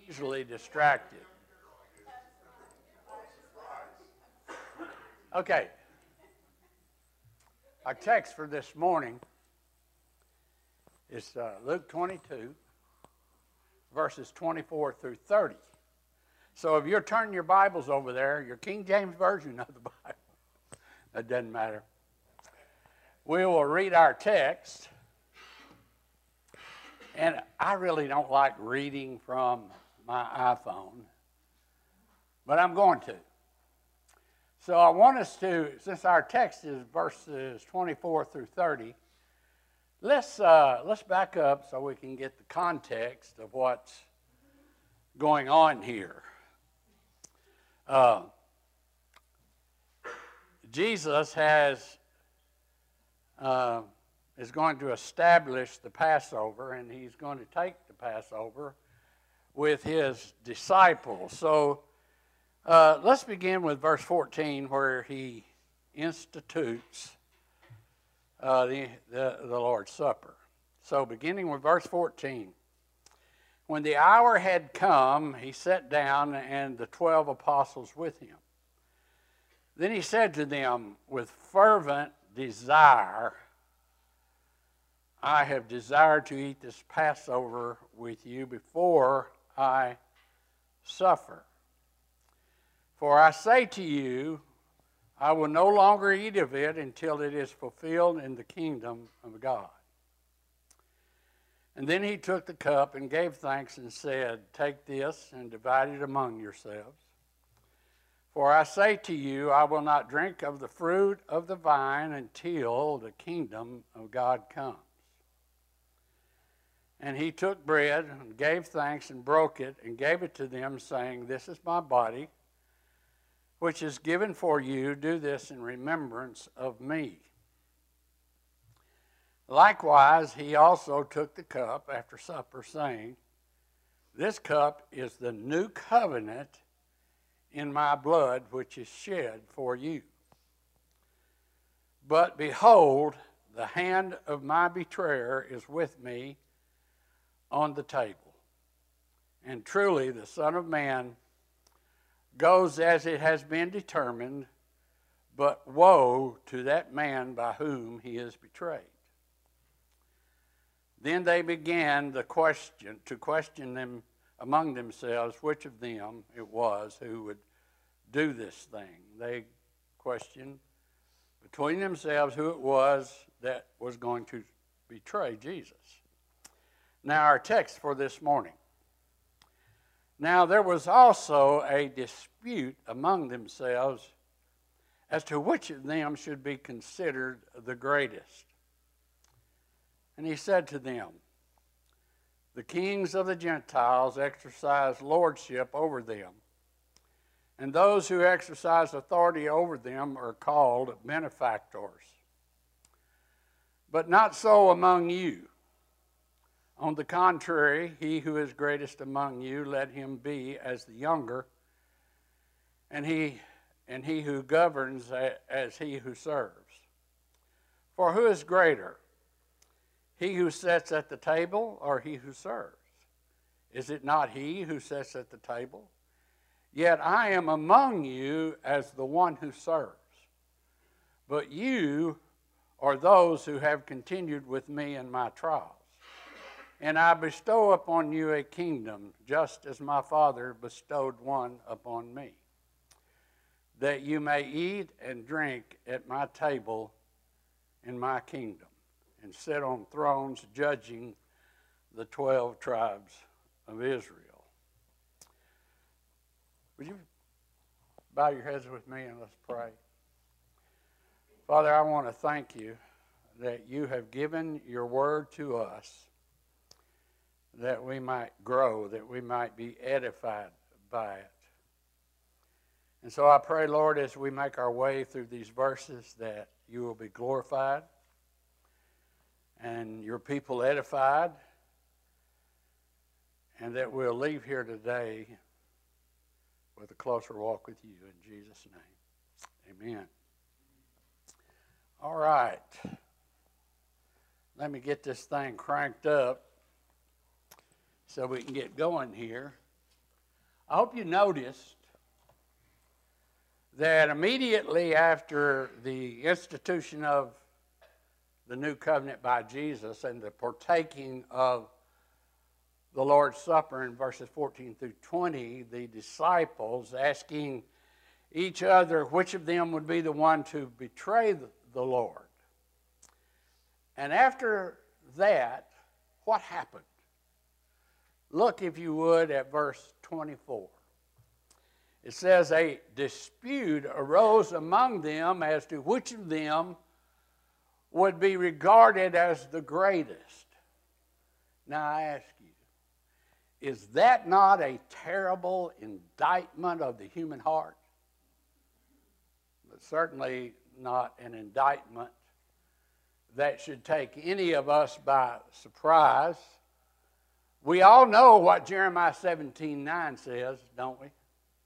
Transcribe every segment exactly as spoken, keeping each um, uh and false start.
Easily distracted. Okay. Our text for this morning is uh, Luke twenty-two, verses twenty-four through thirty. So if you're turning your Bibles over there, your King James Version of the Bible, that doesn't matter. We will read our text. And I really don't like reading from my iPhone, but I'm going to. So I want us to, since our text is verses twenty-four through thirty, let's, uh, let's back up so we can get the context of what's going on here. Uh, Jesus has... Uh, is going to establish the Passover, and he's going to take the Passover with his disciples. So uh, let's begin with verse fourteen, where he institutes uh, the, the, the Lord's Supper. So beginning with verse fourteen, when the hour had come, he sat down, and the twelve apostles with him. Then he said to them, with fervent desire, I have desired to eat this Passover with you before I suffer. For I say to you, I will no longer eat of it until it is fulfilled in the kingdom of God. And then he took the cup and gave thanks and said, take this and divide it among yourselves. For I say to you, I will not drink of the fruit of the vine until the kingdom of God comes. And he took bread and gave thanks and broke it and gave it to them, saying, this is my body, which is given for you. Do this in remembrance of me. Likewise, he also took the cup after supper, saying, this cup is the new covenant in my blood, which is shed for you. But behold, the hand of my betrayer is with me on the table. And truly the Son of Man goes as it has been determined, but woe to that man by whom he is betrayed. Then they began the question to question them among themselves which of them it was who would do this thing. They questioned between themselves who it was that was going to betray Jesus. Now, our text for this morning. Now, there was also a dispute among themselves as to which of them should be considered the greatest. And he said to them, the kings of the Gentiles exercise lordship over them, and those who exercise authority over them are called benefactors. But not so among you. On the contrary, he who is greatest among you, let him be as the younger, and he, and he who governs as he who serves. For who is greater, he who sits at the table or he who serves? Is it not he who sits at the table? Yet I am among you as the one who serves. But you are those who have continued with me in my trials. And I bestow upon you a kingdom, just as my Father bestowed one upon me, that you may eat and drink at my table in my kingdom, and sit on thrones judging the twelve tribes of Israel. Would you bow your heads with me and let's pray? Father, I want to thank you that you have given your word to us, that we might grow, that we might be edified by it. And so I pray, Lord, as we make our way through these verses, that you will be glorified and your people edified, and that we'll leave here today with a closer walk with you. In Jesus' name, amen. All right. Let me get this thing cranked up so we can get going here. I hope you noticed that immediately after the institution of the new covenant by Jesus and the partaking of the Lord's Supper in verses fourteen through twenty, the disciples asking each other which of them would be the one to betray the Lord. And after that, what happened? Look, if you would, at verse twenty-four. It says, a dispute arose among them as to which of them would be regarded as the greatest. Now I ask you, is that not a terrible indictment of the human heart? But certainly not an indictment that should take any of us by surprise. We all know what Jeremiah seventeen nine says, don't we?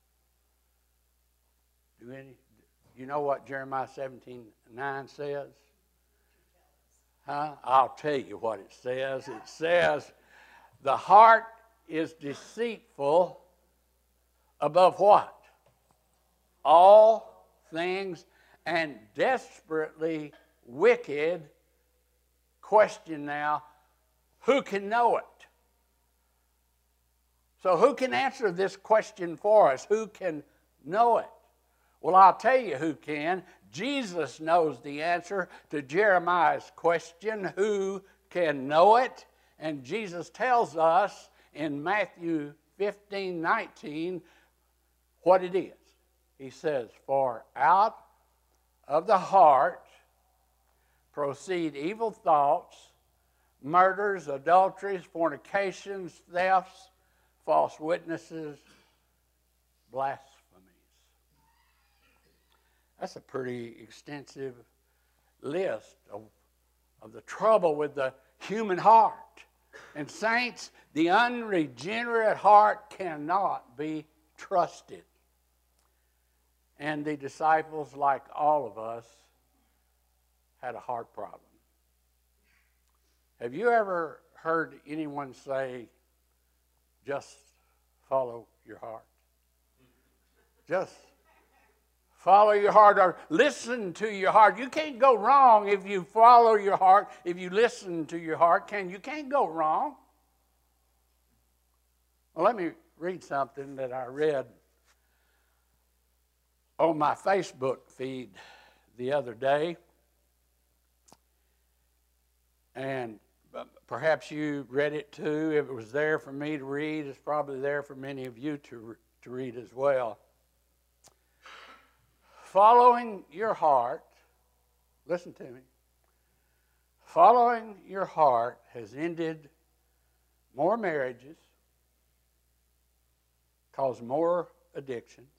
Do any, you know what Jeremiah seventeen nine says? Huh? I'll tell you what it says. It says, the heart is deceitful above what? All things, and desperately wicked. Question now, who can know it? So who can answer this question for us? Who can know it? Well, I'll tell you who can. Jesus knows the answer to Jeremiah's question, who can know it? And Jesus tells us in Matthew fifteen nineteen what it is. He says, for out of the heart proceed evil thoughts, murders, adulteries, fornications, thefts, false witnesses, blasphemies. That's a pretty extensive list of, of the trouble with the human heart. And saints, the unregenerate heart cannot be trusted. And the disciples, like all of us, had a heart problem. Have you ever heard anyone say, just follow your heart? Just follow your heart, or listen to your heart. You can't go wrong if you follow your heart, if you listen to your heart. Can you can't go wrong. Well, let me read something that I read on my Facebook feed the other day. And perhaps you read it too. If it was there for me to read, it's probably there for many of you to, to read as well. Following your heart, listen to me, following your heart has ended more marriages, caused more addictions,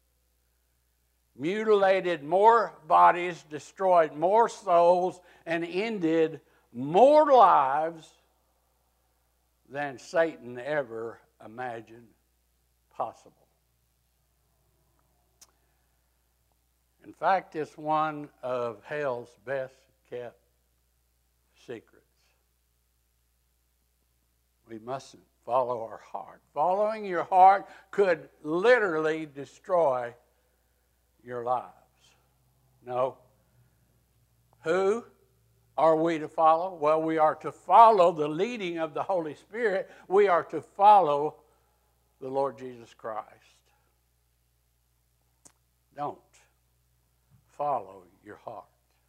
mutilated more bodies, destroyed more souls, and ended more lives than Satan ever imagined possible. In fact, it's one of hell's best kept secrets. We mustn't follow our heart. Following your heart could literally destroy your lives. No. Who are we to follow? Well, we are to follow the leading of the Holy Spirit. We are to follow the Lord Jesus Christ. Don't follow your heart.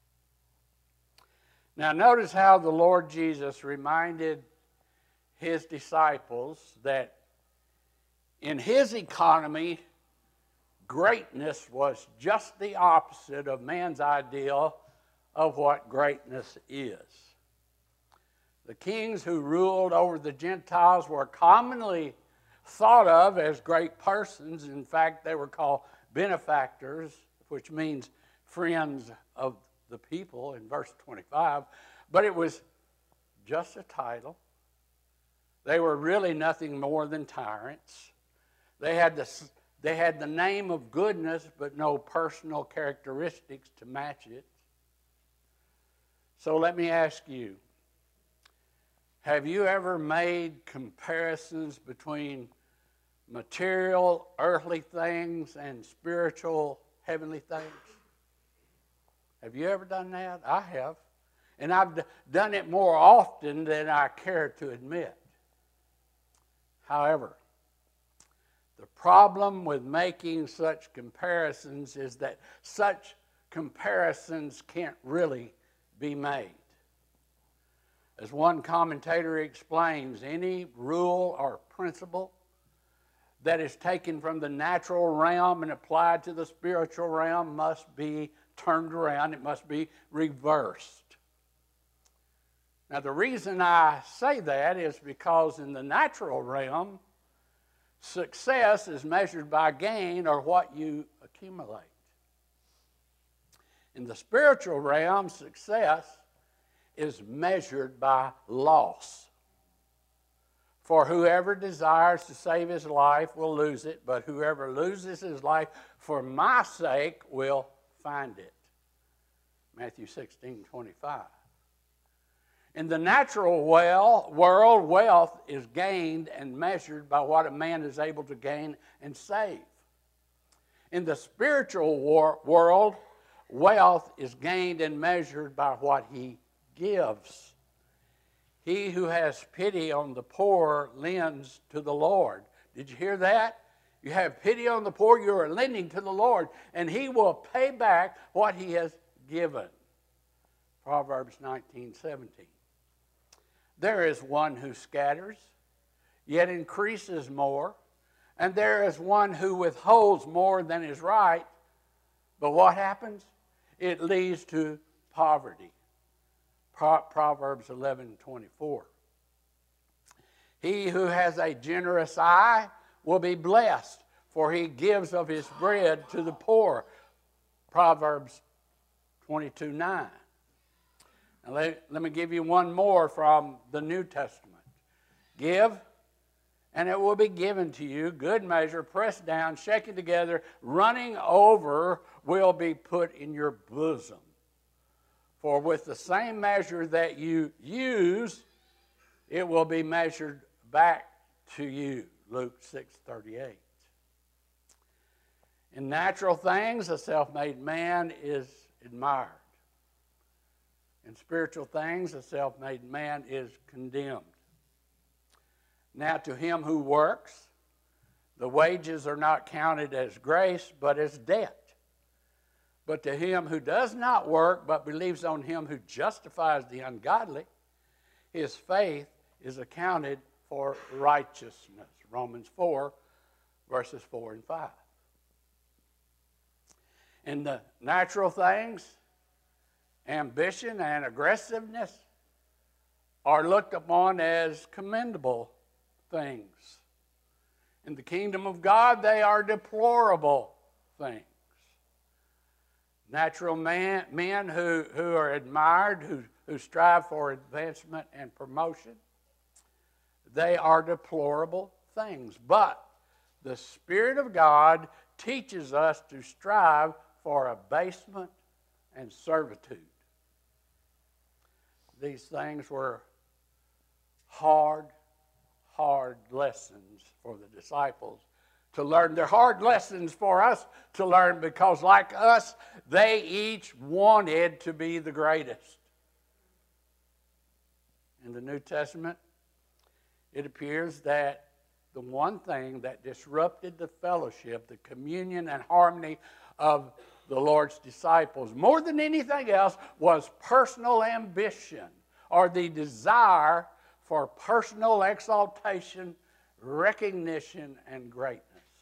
Now, notice how the Lord Jesus reminded his disciples that in his economy, greatness was just the opposite of man's ideal of what greatness is. The kings who ruled over the Gentiles were commonly thought of as great persons. In fact, they were called benefactors, which means friends of the people in verse twenty-five. But it was just a title. They were really nothing more than tyrants. They had the, they had the name of goodness, but no personal characteristics to match it. So let me ask you, have you ever made comparisons between material, earthly things and spiritual, heavenly things? Have you ever done that? I have. And I've d- done it more often than I care to admit. However, the problem with making such comparisons is that such comparisons can't really be made. As one commentator explains, any rule or principle that is taken from the natural realm and applied to the spiritual realm must be turned around. It must be reversed. Now, the reason I say that is because in the natural realm, success is measured by gain or what you accumulate. In the spiritual realm, success is measured by loss. For whoever desires to save his life will lose it, but whoever loses his life for my sake will find it. Matthew sixteen twenty-five. In the natural well, world, wealth is gained and measured by what a man is able to gain and save. In the spiritual war, world, wealth is gained and measured by what he gives. He who has pity on the poor lends to the Lord. Did you hear that? You have pity on the poor, you are lending to the Lord, and he will pay back what he has given. Proverbs nineteen seventeen. There is one who scatters, yet increases more, and there is one who withholds more than is right, but what happens? It leads to poverty. Proverbs eleven twenty-four. He who has a generous eye will be blessed, for he gives of his bread to the poor. Proverbs twenty-two nine. Now let, let me give you one more from the New Testament. Give, and it will be given to you. Good measure, pressed down, shaken together, running over, will be put in your bosom. For with the same measure that you use, it will be measured back to you. Luke six thirty-eight. In natural things, a self-made man is admired. In spiritual things, a self-made man is condemned. Now to him who works, the wages are not counted as grace, but as debt. But to him who does not work, but believes on him who justifies the ungodly, his faith is accounted for righteousness. Romans four, verses four and five. In the natural things, ambition and aggressiveness are looked upon as commendable things. In the kingdom of God, they are deplorable things. Natural man, men who, who are admired, who, who strive for advancement and promotion, they are deplorable things. But the Spirit of God teaches us to strive for abasement and servitude. These things were hard, hard lessons for the disciples to learn. They're hard lessons for us to learn because, like us, they each wanted to be the greatest. In the New Testament, it appears that the one thing that disrupted the fellowship, the communion and harmony of the Lord's disciples, more than anything else, was personal ambition, or the desire for personal exaltation, recognition, and greatness.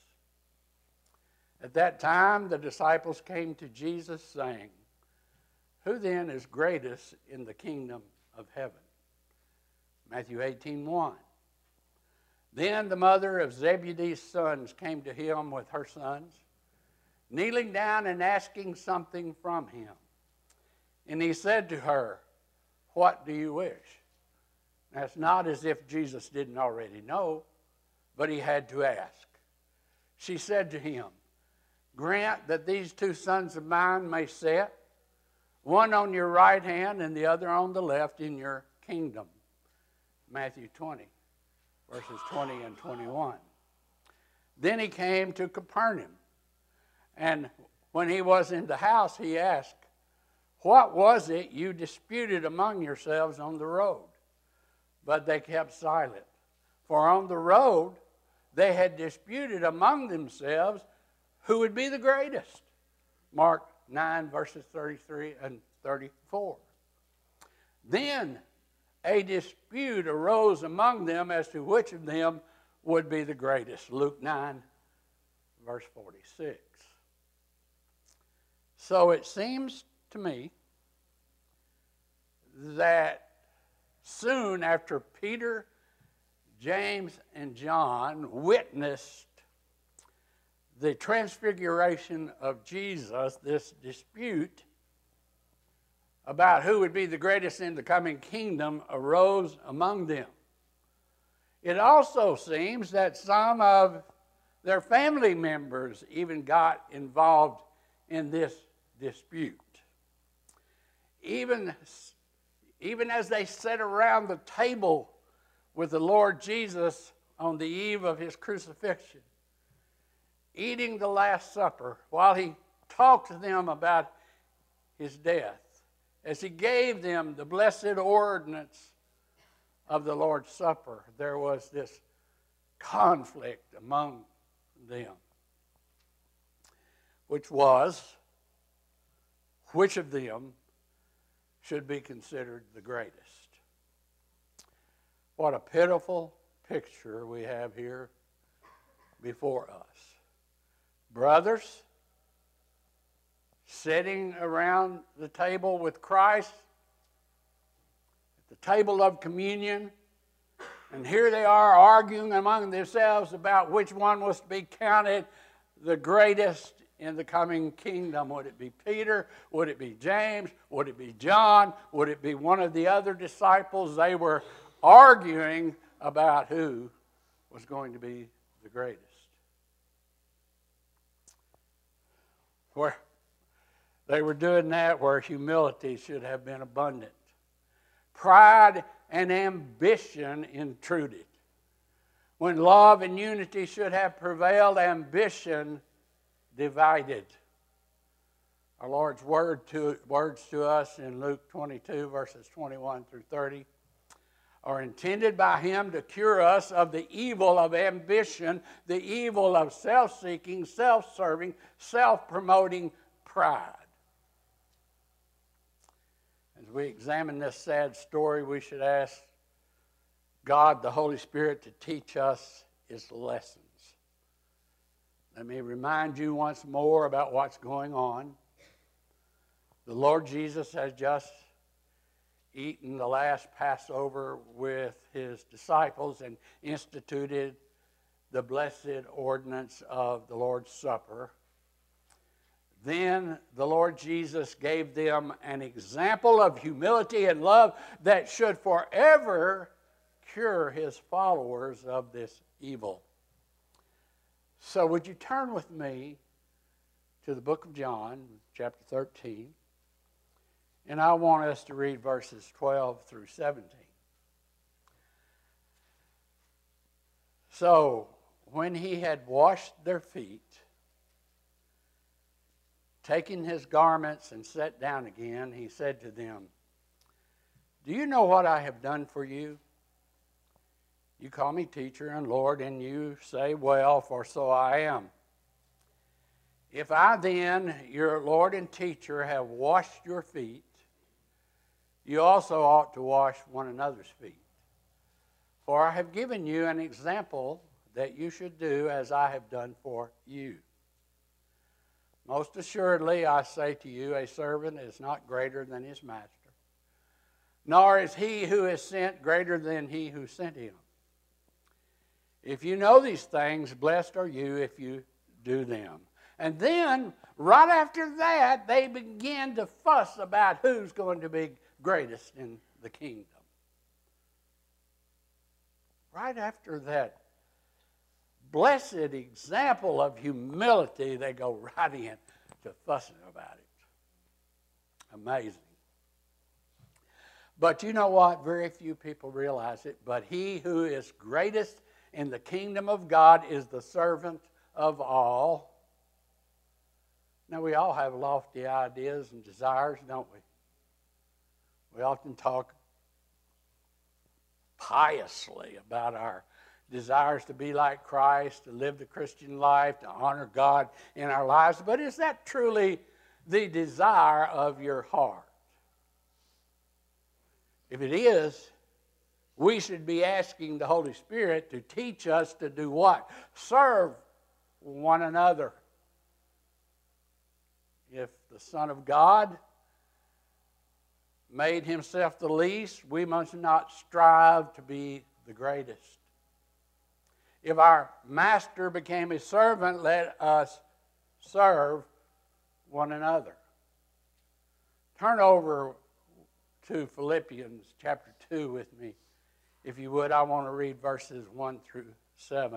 At that time, the disciples came to Jesus saying, "Who then is greatest in the kingdom of heaven?" Matthew eighteen one. Then the mother of Zebedee's sons came to him with her sons, kneeling down and asking something from him. And he said to her, "What do you wish?" That's not as if Jesus didn't already know, but he had to ask. She said to him, "Grant that these two sons of mine may sit, one on your right hand and the other on the left in your kingdom." Matthew twenty, verses twenty and twenty-one. Then he came to Capernaum. And when he was in the house, he asked, "What was it you disputed among yourselves on the road?" But they kept silent. For on the road they had disputed among themselves who would be the greatest. Mark nine, verses thirty-three and thirty-four. Then a dispute arose among them as to which of them would be the greatest. Luke nine, verse forty-six. So it seems to me that soon after Peter, James, and John witnessed the transfiguration of Jesus, this dispute about who would be the greatest in the coming kingdom arose among them. It also seems that some of their family members even got involved in this dispute. Even, even as they sat around the table with the Lord Jesus on the eve of his crucifixion, eating the Last Supper, while he talked to them about his death, as he gave them the blessed ordinance of the Lord's Supper, there was this conflict among them, which was, which of them should be considered the greatest. What a pitiful picture we have here before us. Brothers sitting around the table with Christ, at the table of communion, and here they are arguing among themselves about which one was to be counted the greatest in the coming kingdom. Would it be Peter? Would it be James? Would it be John? Would it be one of the other disciples? They were arguing about who was going to be the greatest. Where they were doing that where humility should have been abundant. Pride and ambition intruded. When love and unity should have prevailed, ambition divided. Our Lord's word to, words to us in Luke twenty-two, verses twenty-one through thirty, are intended by him to cure us of the evil of ambition, the evil of self-seeking, self-serving, self-promoting pride. As we examine this sad story, we should ask God, the Holy Spirit, to teach us his lessons. Let me remind you once more about what's going on. The Lord Jesus has just eaten the last Passover with his disciples and instituted the blessed ordinance of the Lord's Supper. Then the Lord Jesus gave them an example of humility and love that should forever cure his followers of this evil. So would you turn with me to the book of John, chapter thirteen, and I want us to read verses twelve through seventeen. So, when he had washed their feet, taking his garments and sat down again, he said to them, "Do you know what I have done for you? You call me teacher and Lord, and you say, well, for so I am. If I then, your Lord and teacher, have washed your feet, you also ought to wash one another's feet. For I have given you an example that you should do as I have done for you. Most assuredly, I say to you, a servant is not greater than his master, nor is he who is sent greater than he who sent him. If you know these things, blessed are you if you do them." And then, right after that, they begin to fuss about who's going to be greatest in the kingdom. Right after that blessed example of humility, they go right in to fussing about it. Amazing. But you know what? Very few people realize it. But he who is greatest in the kingdom of God is the servant of all. Now, we all have lofty ideas and desires, don't we? We often talk piously about our desires to be like Christ, to live the Christian life, to honor God in our lives. But is that truly the desire of your heart? If it is, we should be asking the Holy Spirit to teach us to do what? Serve one another. If the Son of God made himself the least, we must not strive to be the greatest. If our master became a servant, let us serve one another. Turn over to Philippians chapter two with me. If you would, I want to read verses one through seven.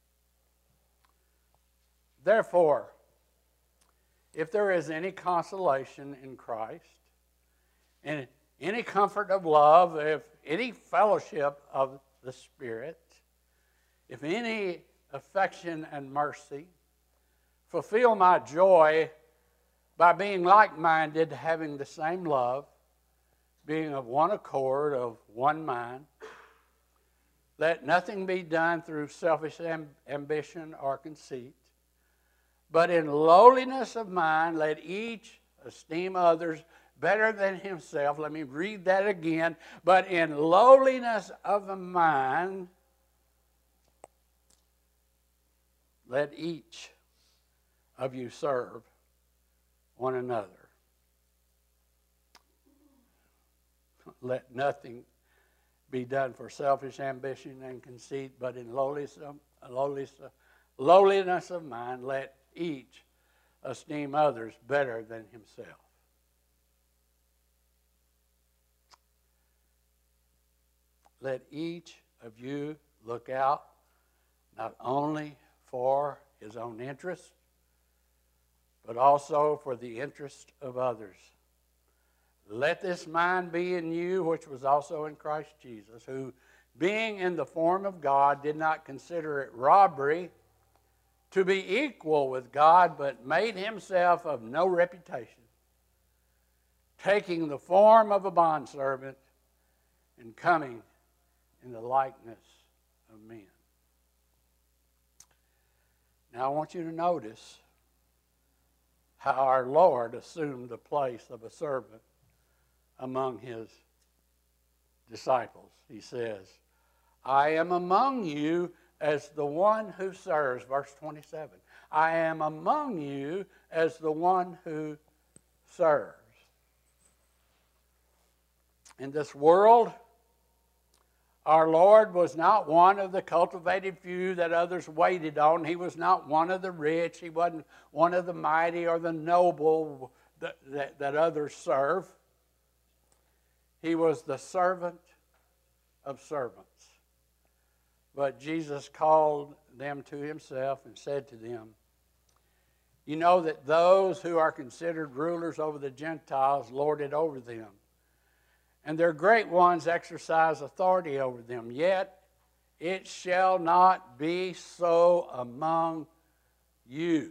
Therefore, if there is any consolation in Christ, and any comfort of love, if any fellowship of the Spirit, if any affection and mercy, fulfill my joy by being like-minded, having the same love, being of one accord, of one mind. Let nothing be done through selfish amb- ambition or conceit, but in lowliness of mind, let each esteem others better than himself. Let me read that again. But in lowliness of the mind, let each of you serve one another. Let nothing be done for selfish ambition and conceit, but in lowliness of, lowliness, lowliness of mind, let each esteem others better than himself. Let each of you look out not only for his own interest, but also for the interest of others. Let this mind be in you, which was also in Christ Jesus, who, being in the form of God, did not consider it robbery to be equal with God, but made himself of no reputation, taking the form of a bondservant and coming in the likeness of men. Now I want you to notice how our Lord assumed the place of a servant among his disciples. He says, I am among you as the one who serves. Verse twenty-seven. I am among you as the one who serves. In this world, our Lord was not one of the cultivated few that others waited on. He was not one of the rich. He wasn't one of the mighty or the noble that, that, that others serve. He was the servant of servants. But Jesus called them to himself and said to them, you know that those who are considered rulers over the Gentiles lord it over them, and their great ones exercise authority over them. Yet it shall not be so among you.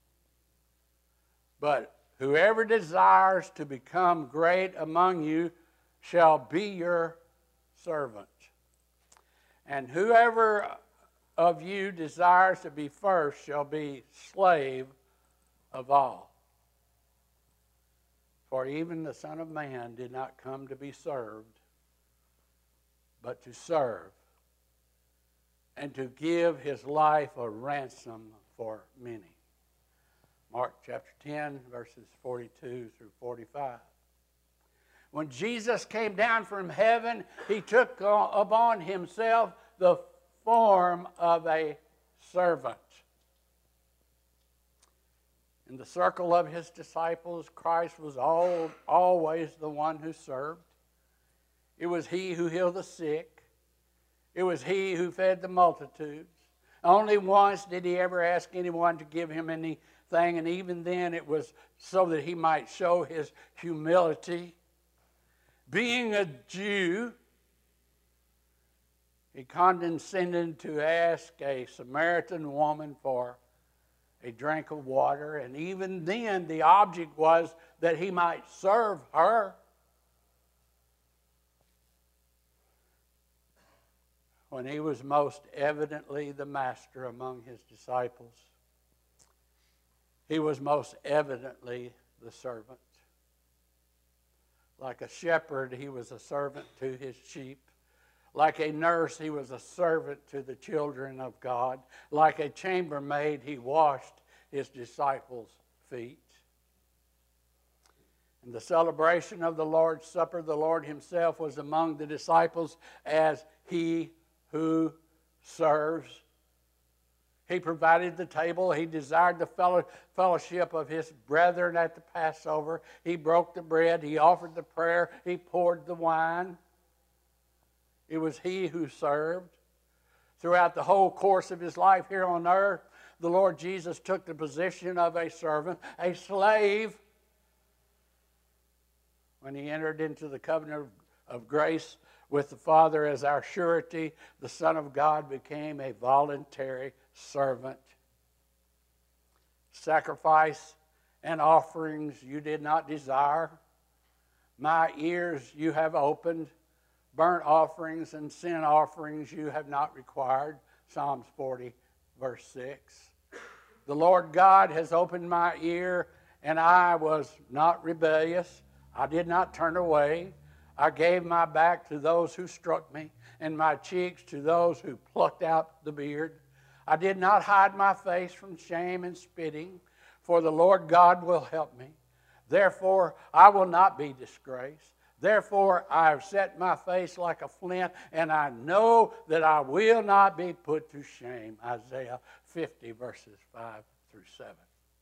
But whoever desires to become great among you shall be your servant. And whoever of you desires to be first shall be slave of all. For even the Son of Man did not come to be served, but to serve, and to give his life a ransom for many. Mark chapter ten, verses forty-two through forty-five. When Jesus came down from heaven, he took upon himself the form of a servant. In the circle of his disciples, Christ was all, always the one who served. It was he who healed the sick. It was he who fed the multitudes. Only once did he ever ask anyone to give him anything, and even then it was so that he might show his humility. Being a Jew, he condescended to ask a Samaritan woman for a drink of water, and even then the object was that he might serve her. When he was most evidently the master among his disciples, he was most evidently the servant. Like a shepherd, he was a servant to his sheep. Like a nurse, he was a servant to the children of God. Like a chambermaid, he washed his disciples' feet. In the celebration of the Lord's Supper, the Lord himself was among the disciples as he who serves. He provided the table. He desired the fellow, fellowship of his brethren at the Passover. He broke the bread. He offered the prayer. He poured the wine. It was he who served. Throughout the whole course of his life here on earth, the Lord Jesus took the position of a servant, a slave. When he entered into the covenant of, of grace with the Father as our surety, the Son of God became a voluntary servant. Sacrifice and offerings you did not desire. My ears you have opened. Burnt offerings and sin offerings you have not required. Psalms forty, verse six. The Lord God has opened my ear, and I was not rebellious. I did not turn away. I gave my back to those who struck me, and my cheeks to those who plucked out the beard. I did not hide my face from shame and spitting, for the Lord God will help me. Therefore, I will not be disgraced. Therefore, I have set my face like a flint, and I know that I will not be put to shame. Isaiah fifty, verses five through seven.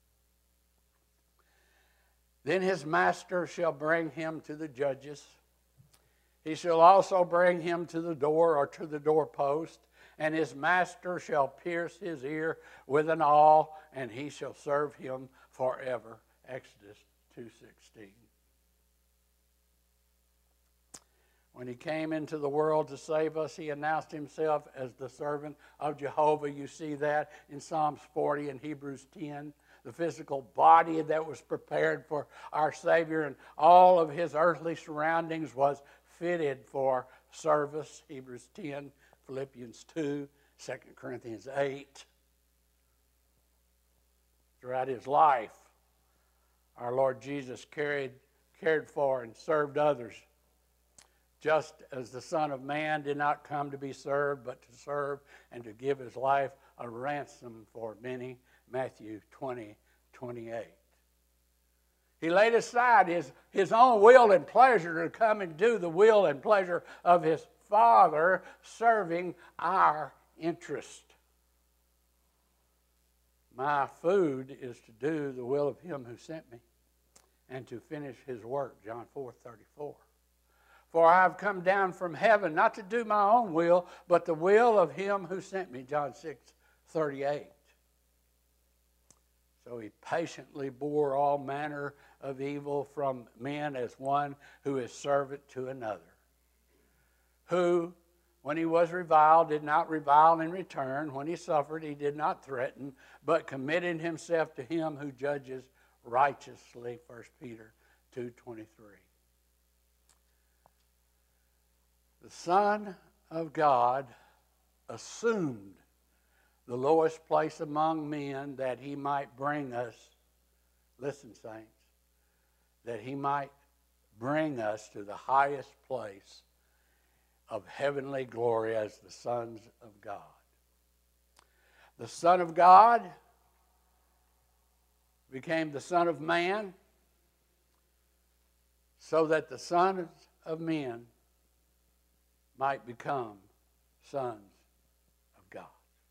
Then his master shall bring him to the judges. He shall also bring him to the door or to the doorpost, and his master shall pierce his ear with an awl, and he shall serve him forever. Exodus two sixteen. When he came into the world to save us, he announced himself as the servant of Jehovah. You see that in Psalms forty and Hebrews ten. The physical body that was prepared for our Savior and all of his earthly surroundings was fitted for service. Hebrews ten, Philippians two, Second Corinthians eight. Throughout his life, our Lord Jesus carried, cared for and served others, just as the Son of Man did not come to be served, but to serve and to give his life a ransom for many. Matthew twenty, twenty-eight. He laid aside his, his own will and pleasure to come and do the will and pleasure of his Father, serving our interest. My food is to do the will of him who sent me and to finish his work, John four, thirty-four. For I have come down from heaven not to do my own will, but the will of him who sent me, John six, thirty-eight. So he patiently bore all manner of evil from men as one who is servant to another. Who, when he was reviled, did not revile in return. When he suffered, he did not threaten, but committed himself to him who judges righteously. First Peter two twenty-three. The Son of God assumed the lowest place among men that he might bring us, listen, saints, that he might bring us to the highest place of heavenly glory as the sons of God. The Son of God became the Son of Man so that the sons of men might become sons of God.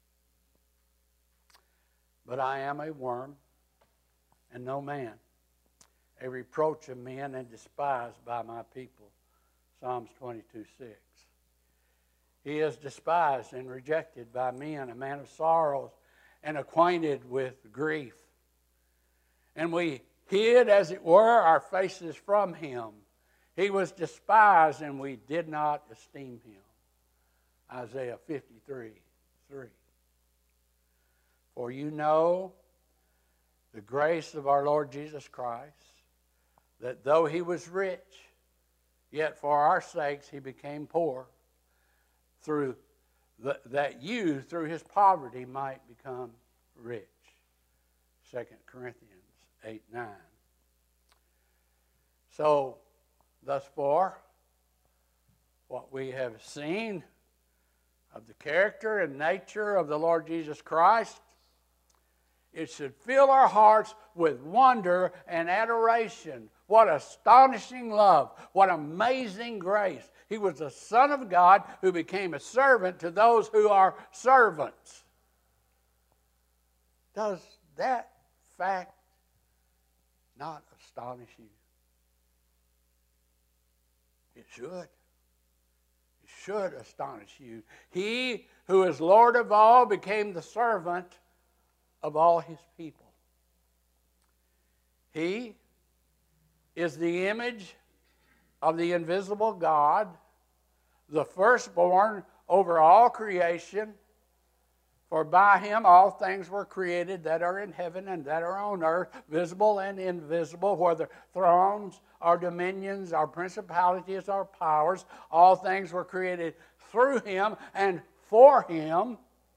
But I am a worm and no man, a reproach of men and despised by my people. Psalms twenty-two, six. He is despised and rejected by men, a man of sorrows and acquainted with grief. And we hid, as it were, our faces from him. He was despised and we did not esteem him. Isaiah fifty-three, three. For you know the grace of our Lord Jesus Christ, that though he was rich, yet for our sakes he became poor, through the, that you, through his poverty, might become rich. Second Corinthians eight, nine. So, thus far, what we have seen of the character and nature of the Lord Jesus Christ, it should fill our hearts with wonder and adoration. What astonishing love. What amazing grace. He was the Son of God who became a servant to those who are servants. Does that fact not astonish you? It should. It should astonish you. He who is Lord of all became the servant of all his people. He is the image of the invisible God, the firstborn over all creation. For by him all things were created that are in heaven and that are on earth, visible and invisible, whether thrones or dominions or principalities or powers. All things were created through him and for him.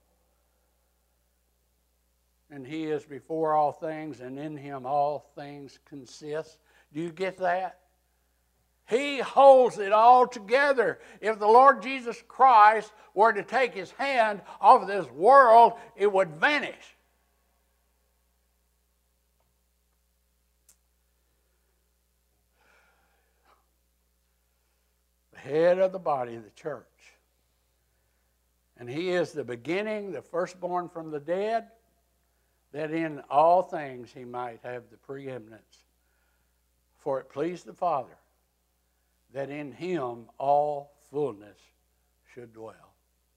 And he is before all things, and in him all things consist. Do you get that? He holds it all together. If the Lord Jesus Christ were to take his hand off of this world, it would vanish. The head of the body of the church. And he is the beginning, the firstborn from the dead, that in all things he might have the preeminence. For it pleased the Father that in him all fullness should dwell.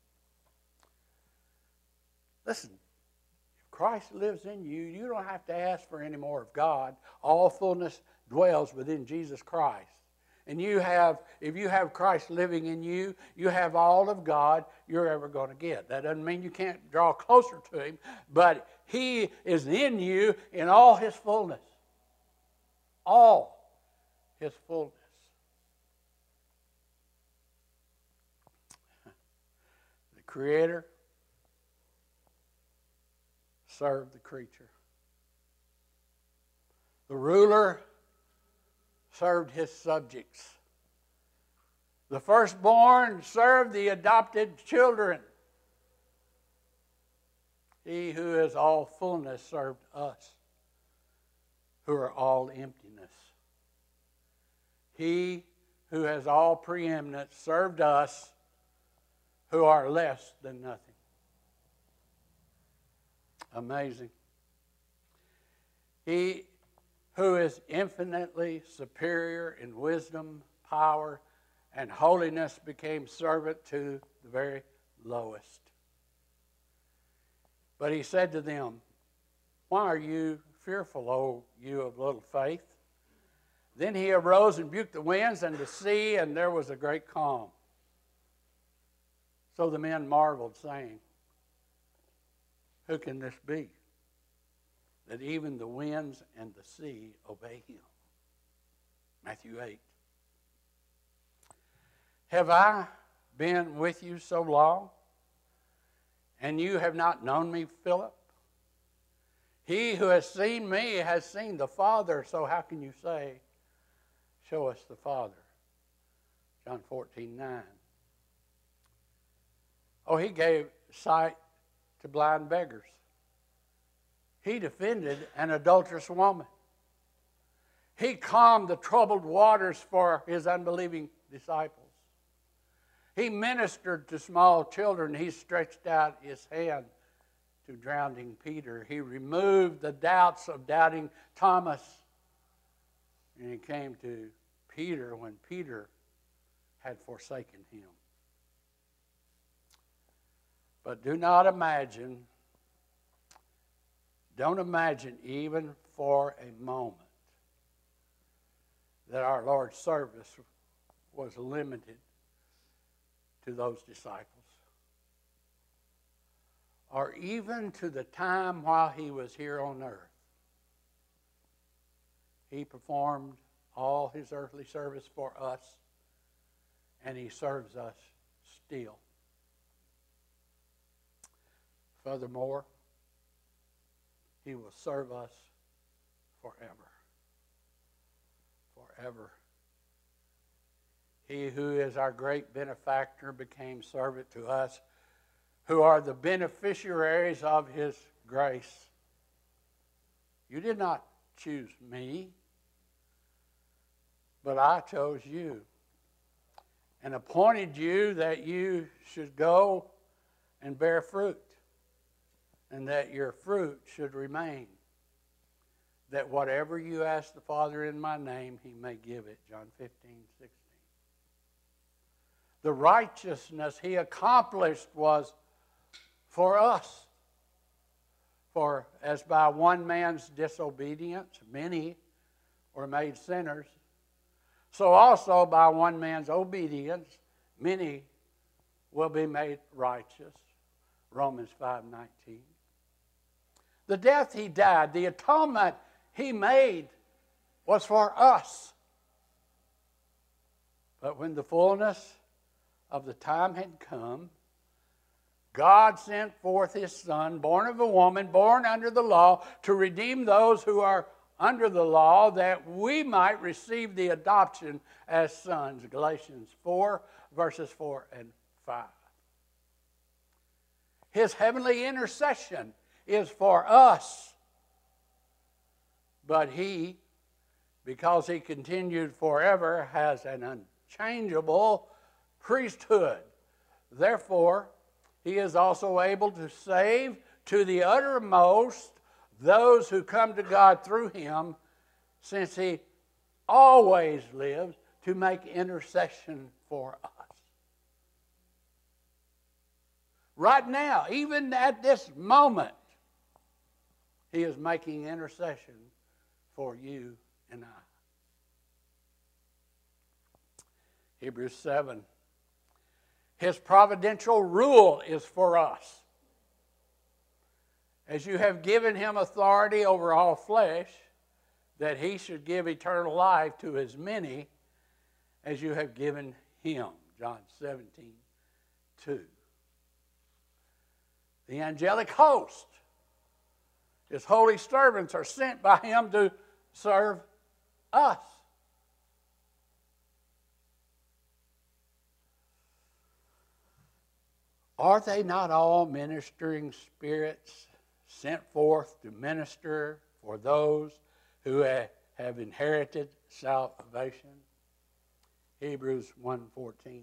Listen, if Christ lives in you, you don't have to ask for any more of God. All fullness dwells within Jesus Christ. And you have, if you have Christ living in you, you have all of God you're ever going to get. That doesn't mean you can't draw closer to him, but he is in you in all his fullness. All his fullness. The Creator served the creature. The ruler served his subjects. The firstborn served the adopted children. He who is all fullness served us, who are all emptiness. He who has all preeminence served us, who are less than nothing. Amazing. He who is infinitely superior in wisdom, power, and holiness became servant to the very lowest. But he said to them, why are you fearful, O you of little faith? Then he arose and rebuked the winds and the sea, and there was a great calm. So the men marveled, saying, who can this be, that even the winds and the sea obey him? Matthew eight. Have I been with you so long, and you have not known me, Philip? He who has seen me has seen the Father, so how can you say, show us the Father? John fourteen, nine. Oh, he gave sight to blind beggars. He defended an adulterous woman. He calmed the troubled waters for his unbelieving disciples. He ministered to small children. He stretched out his hand to drowning Peter. He removed the doubts of doubting Thomas. And he came to Peter when Peter had forsaken him. But do not imagine, don't imagine even for a moment that our Lord's service was limited to those disciples. or even to the time while he was here on earth, he performed all his earthly service for us, and he serves us still. Furthermore, he will serve us forever. Forever. He who is our great benefactor became servant to us, who are the beneficiaries of his grace. You did not choose me, but I chose you and appointed you that you should go and bear fruit, and that your fruit should remain, that whatever you ask the Father in my name, he may give it. John fifteen, sixteen. The righteousness he accomplished was for us. For as by one man's disobedience many were made sinners, so also by one man's obedience many will be made righteous. Romans five nineteen. The death he died, the atonement he made was for us. But when the fullness of the time had come, God sent forth his Son, born of a woman, born under the law, to redeem those who are under the law, that we might receive the adoption as sons. Galatians four, verses four and five. His heavenly intercession is for us. But he, because he continued forever, has an unchangeable priesthood. Therefore, he is also able to save to the uttermost those who come to God through him, since he always lives to make intercession for us. Right now, even at this moment, he is making intercession for you and I. Hebrews seven. His providential rule is for us. As you have given him authority over all flesh, that he should give eternal life to as many as you have given him. John seventeen, two. The angelic host, his holy servants, are sent by him to serve us. Are they not all ministering spirits sent forth to minister for those who have inherited salvation? Hebrews one fourteen.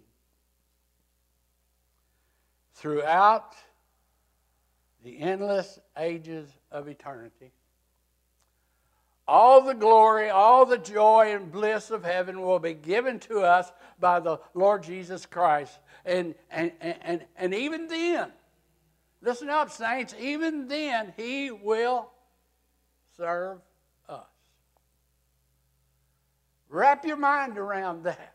Throughout the endless ages of eternity, all the glory, all the joy and bliss of heaven will be given to us by the Lord Jesus Christ. And, and, and, and even then, listen up, saints, even then he will serve us. Wrap your mind around that.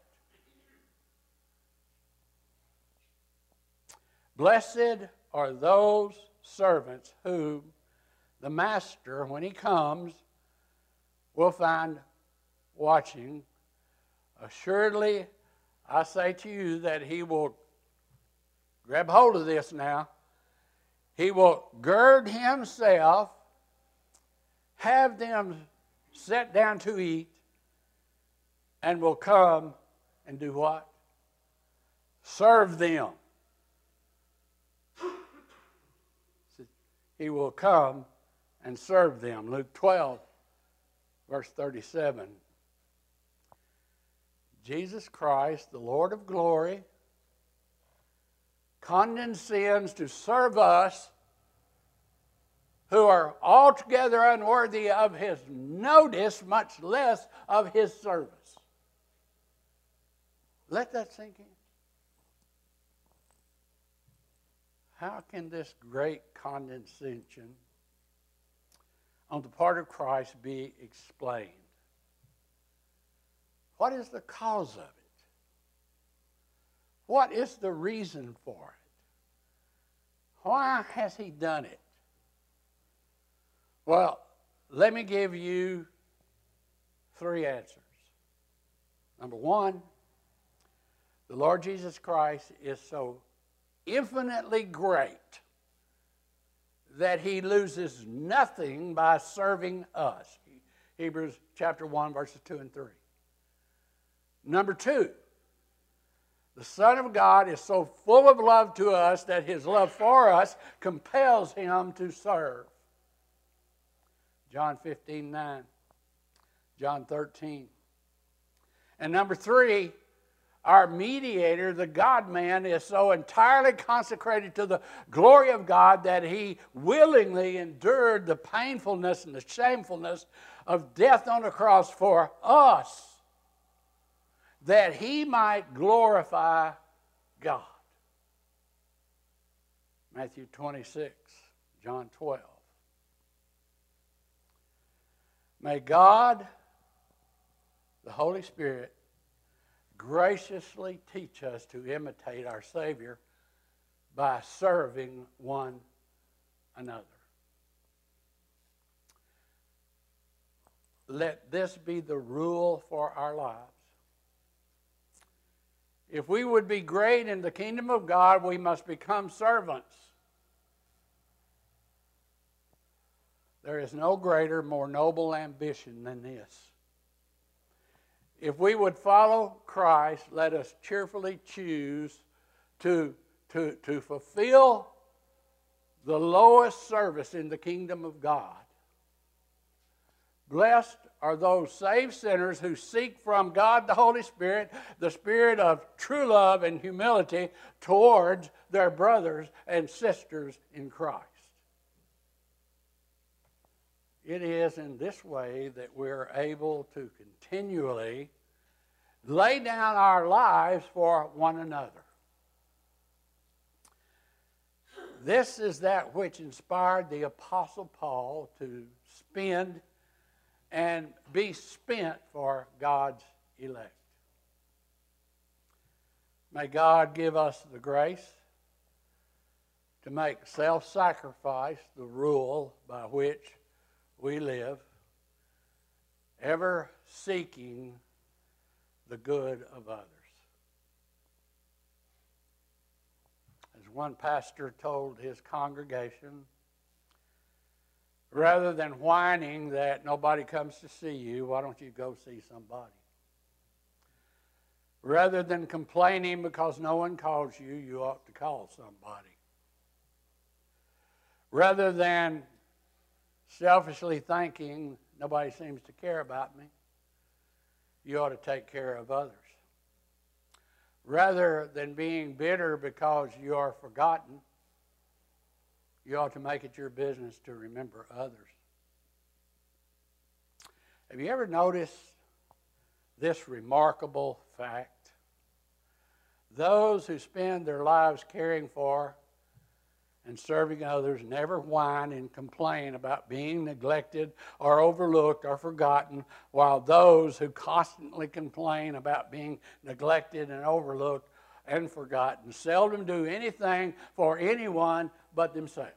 Blessed are those servants whom the master, when he comes, will find watching. Assuredly, I say to you that he will, grab hold of this now, he will gird himself, have them set down to eat, and will come and do what? Serve them. He will come and serve them. Luke twelve, verse thirty-seven. Jesus Christ, the Lord of glory, condescends to serve us who are altogether unworthy of his notice, much less of his service. Let that sink in. How can this great condescension on the part of Christ be explained? What is the cause of it? What is the reason for it? Why has he done it? Well, let me give you three answers. Number one, the Lord Jesus Christ is so infinitely great that he loses nothing by serving us. Hebrews chapter one, verses two and three. Number two, the Son of God is so full of love to us that his love for us compels him to serve. John fifteen, nine. John thirteen. And number three, our mediator, the God-man, is so entirely consecrated to the glory of God that he willingly endured the painfulness and the shamefulness of death on the cross for us, that he might glorify God. Matthew twenty-six, John twelve. May God, the Holy Spirit, graciously teach us to imitate our Savior by serving one another. Let this be the rule for our lives. If we would be great in the kingdom of God, we must become servants. There is no greater, more noble ambition than this. If we would follow Christ, let us cheerfully choose to, to, to fulfill the lowest service in the kingdom of God. Blessed are those saved sinners who seek from God the Holy Spirit the spirit of true love and humility towards their brothers and sisters in Christ. It is in this way that we're able to continually lay down our lives for one another. This is that which inspired the Apostle Paul to spend and be spent for God's elect. May God give us the grace to make self-sacrifice the rule by which we live, ever seeking the good of others. As one pastor told his congregation, rather than whining that nobody comes to see you, why don't you go see somebody? Rather than complaining because no one calls you, you ought to call somebody. Rather than selfishly thinking nobody seems to care about me, you ought to take care of others. Rather than being bitter because you are forgotten, you ought to make it your business to remember others. Have you ever noticed this remarkable fact? Those who spend their lives caring for and serving others never whine and complain about being neglected or overlooked or forgotten, while those who constantly complain about being neglected and overlooked and forgotten seldom do anything for anyone but themselves.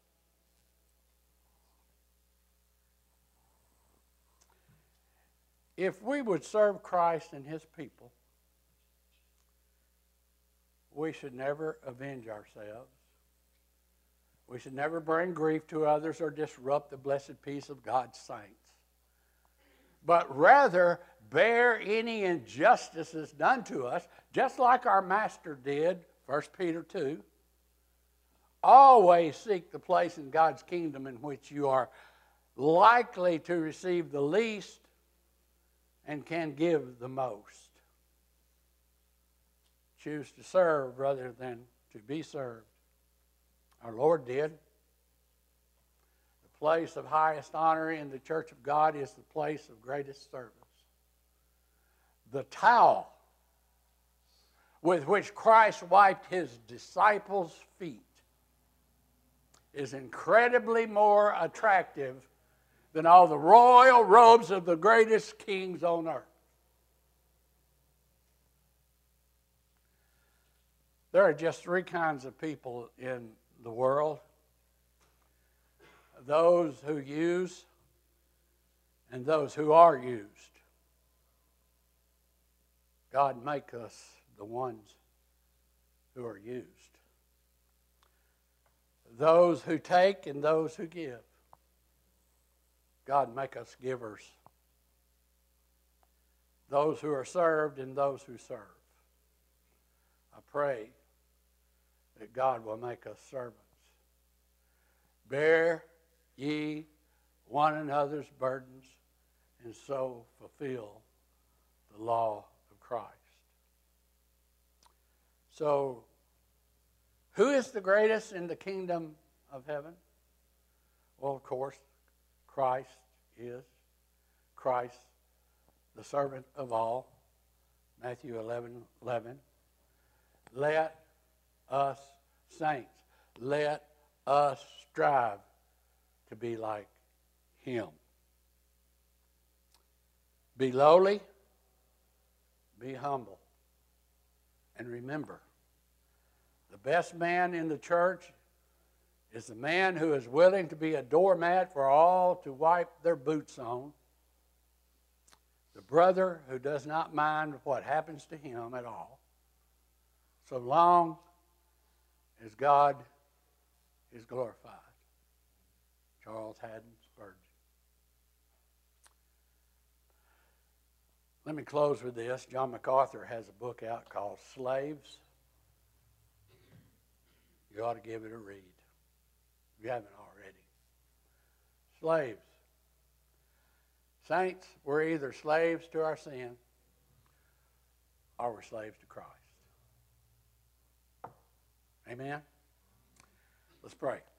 If we would serve Christ and his people, we should never avenge ourselves. We should never bring grief to others or disrupt the blessed peace of God's saints, but rather bear any injustices done to us, just like our Master did, First Peter two. Always seek the place in God's kingdom in which you are likely to receive the least and can give the most. Choose to serve rather than to be served. Our Lord did. The place of highest honor in the church of God is the place of greatest service. The towel with which Christ wiped his disciples' feet is incredibly more attractive than all the royal robes of the greatest kings on earth. There are just three kinds of people in the world, those who use, and those who are used. God, make us the ones who are used. Those who take and those who give. God, make us givers. Those who are served and those who serve. I pray that God will make us servants. Bear ye one another's burdens, and so fulfill the law of Christ. So, who is the greatest in the kingdom of heaven? Well, of course, Christ is. Christ, the servant of all. Matthew eleven eleven. Let us, saints, let us strive to be like him. Be lowly, be humble. And remember, the best man in the church is the man who is willing to be a doormat for all to wipe their boots on. The brother who does not mind what happens to him at all, so long as God is glorified. Charles Haddon Spurgeon. Let me close with this. John MacArthur has a book out called Slaves. You ought to give it a read if you haven't already. Slaves. Saints, we're either slaves to our sin or we're slaves to Christ. Amen? Let's pray.